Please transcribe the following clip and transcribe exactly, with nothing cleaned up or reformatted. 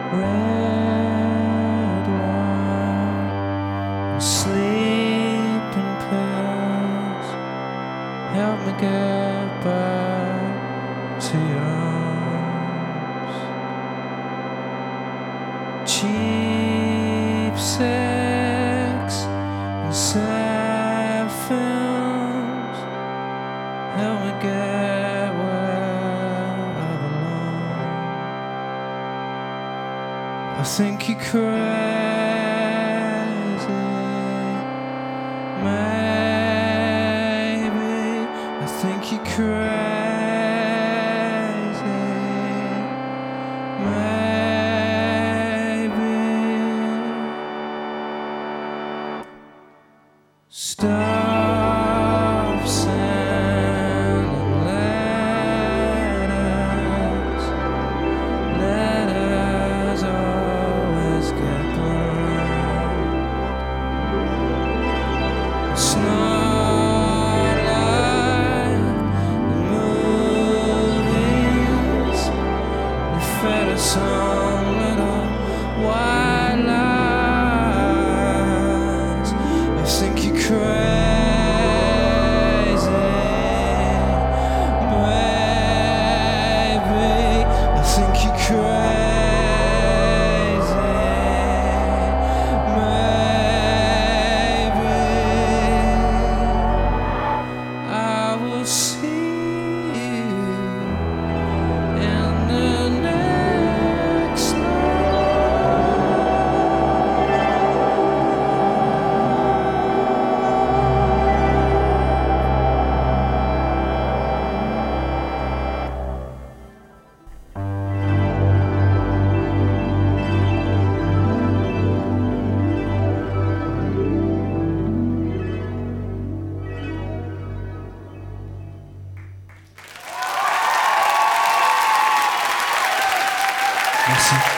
red wine and sleeping pills help me get back to your arms. Cheap sex and sad films help me get where I belong. I think you're crazy, maybe. I think you're crazy, maybe. Stop sending letters. Letters always get burned. It's not like the movies. They fed us some little white lies. I think you're crazy, maybe. I think you're crazy, maybe. I will see you in the next Merci.